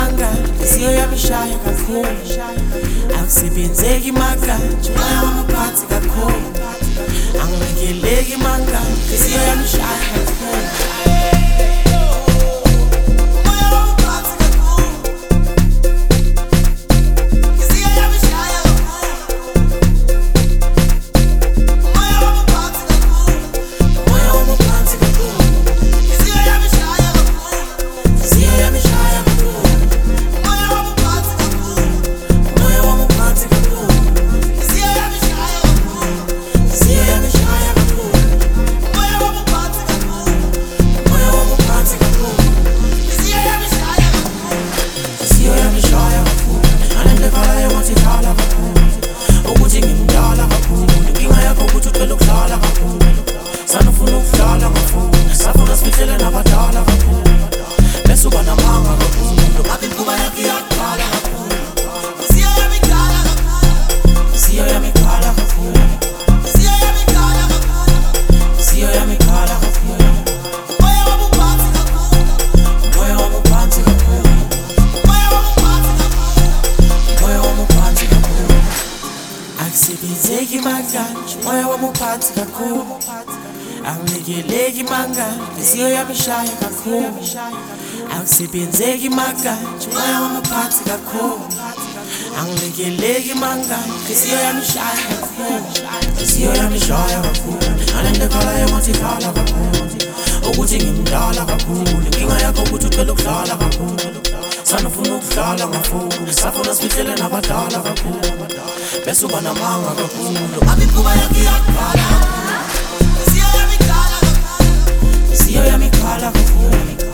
manga, inhliziyo yami ishaya kakhulu. Akusebenzeki manga, moya wami uphansi kakhulu. Angilekeleki manga, inhliziyo yami ishaya kakhulu. Akusebenzeki manga, moya wami uphansi kakhulu. Angilekeleki manga, inhliziyo yami ishaya kakhulu. Akusebenzeki manga, moya wami uphansi kakhulu. Angilekeleki manga, inhliziyo yami ishaya kakhulu. Inhliziyo yami ishaya kakhulu. Anendekhala engathi ikhala kakhulu. Ukuthi ngimdala kakhulu. Inkinga yakho ukuthi ucela ukudlala kakhulu. Sanufuna ukudlala ngafuni, safuna sifihlele nabadala kakhulu. Bese uba namanga kakhulu. Imikhuba yakho iyakhala kakhulu. Inhliziyo yami ikhala kakhulu.